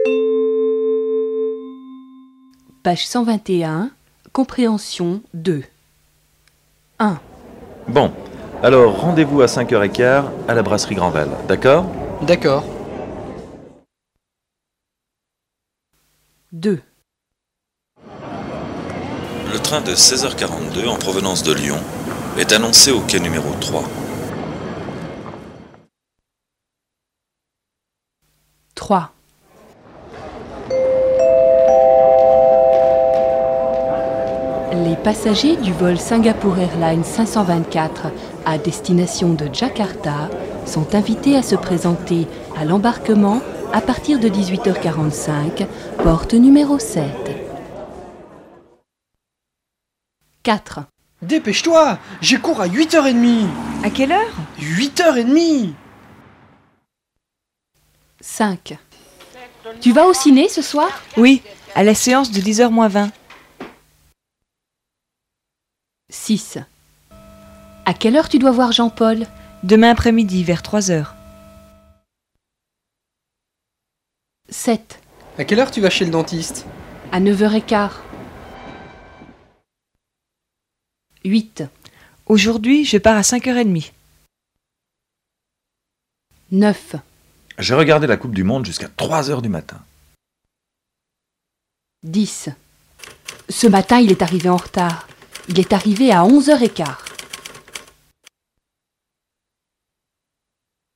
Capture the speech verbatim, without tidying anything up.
Page cent vingt et un, compréhension deux. un. Bon, alors rendez-vous à cinq heures quinze à la brasserie Grandval, d'accord? D'accord. deux. Le train de seize heures quarante-deux en provenance de Lyon est annoncé au quai numéro trois. trois. Les passagers du vol Singapore Airlines cinq cent vingt-quatre à destination de Jakarta sont invités à se présenter à l'embarquement à partir de dix-huit heures quarante-cinq, porte numéro sept. quatre. Dépêche-toi, j'ai cours à huit heures trente. À quelle heure? huit heures trente. cinq. Tu vas au ciné ce soir? Oui, à la séance de dix heures moins vingt. six. À quelle heure tu dois voir Jean-Paul? Demain après-midi, vers trois heures. sept. À quelle heure tu vas chez le dentiste? À neuf heures quinze. huit. Aujourd'hui, je pars à cinq heures trente. neuf. J'ai regardé la Coupe du Monde jusqu'à trois heures du matin. dix. Ce matin, il est arrivé en retard. Il est arrivé à onze heures quinze.